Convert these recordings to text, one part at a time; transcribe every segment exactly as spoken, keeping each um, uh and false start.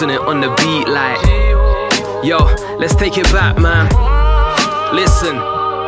tossing it on the beat like, yo, let's take it back, man. Listen,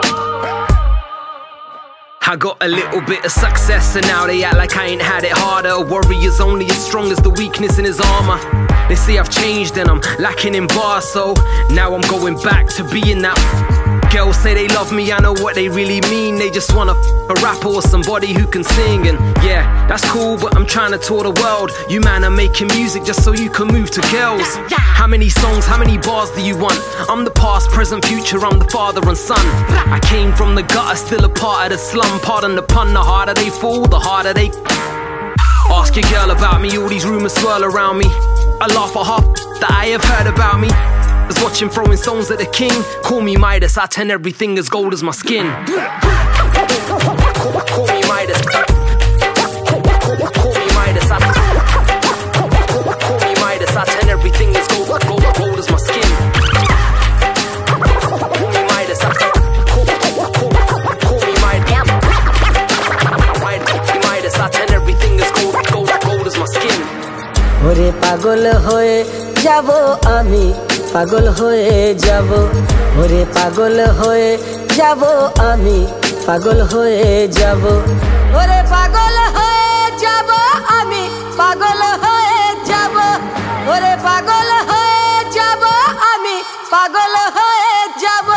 I got a little bit of success and now they act like I ain't had it harder. A warrior's only as strong as the weakness in his armor. They say I've changed and I'm lacking in bars, so now I'm going back to being that. Girls say they love me, I know what they really mean. They just wanna f- a rapper or somebody who can sing. And yeah, that's cool, but I'm trying to tour the world. You man are making music just so you can move to girls. How many songs, how many bars do you want? I'm the past, present, future, I'm the father and son. I came from the gutter, still a part of the slum. Pardon the pun, the harder they fall, the harder they. Ask your girl about me, all these rumors swirl around me. I laugh at half that I have heard about me. I was watching throwing stones at the king. Call me Midas, I turn everything as gold as my skin. Call me Midas. Call me Midas. Call me Midas, I turn everything as gold, gold, gold as my skin. Call me Midas. Call me Midas. Midas, I turn everything as gold, gold, gold as my skin. ওরে পাগল হয়ে যাব আমি, পাগল হয়ে যাব, ওরে পাগল হয়ে যাব আমি, পাগল হয়ে যাব, ওরে পাগল হয়ে যাব আমি, পাগল হয়ে যাব, ওরে পাগল হয়ে যাব আমি, পাগল হয়ে যাব।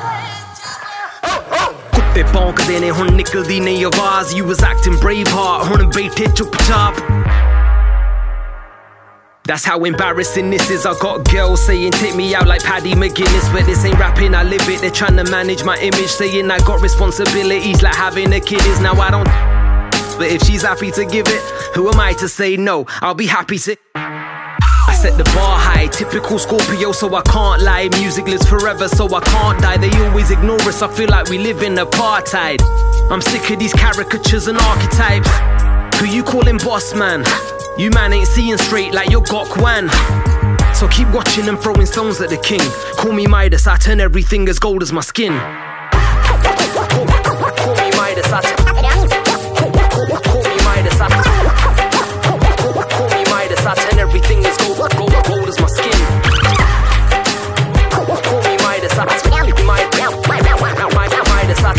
कुत्ते भौंकदे ने हुण निकलदी नहीं आवाज. You was acting Braveheart, हुण बैठे चुपचाप. That's how embarrassing this is. I got girls saying take me out like Paddy McGuinness, but this ain't rapping, I live it. They're trying to manage my image, saying I got responsibilities like having a kid is. Now I don't, but if she's happy to give it, who am I to say no? I'll be happy to. I set the bar high, typical Scorpio, so I can't lie. Music lives forever, so I can't die. They always ignore us, I feel like we live in apartheid. I'm sick of these caricatures and archetypes. Who you calling boss, man? You man ain't seeing straight like you're Gok Wan. So keep watching and throwing stones at the king. Call me Midas, I turn everything as gold as my skin. Call me Midas, I turn. Call me Midas, I Call me Midas, I turn everything as gold, gold, gold as my skin. Call me Midas, I Midas, I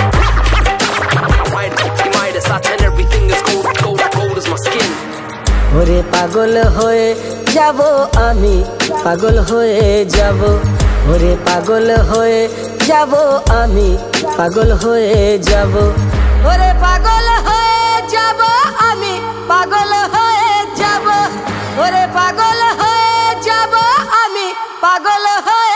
Midas, I turn everything as gold, gold, gold as my skin. ওরে পাগল হয়ে যাব আমি, পাগল হয়ে যাব, ওরে পাগল হয়ে যাব আমি, পাগল হয়ে যাব, ওরে পাগল হয়ে যাব আমি, পাগল হয়ে যাব, ওরে পাগল হয়ে যাব আমি, পাগল হয়ে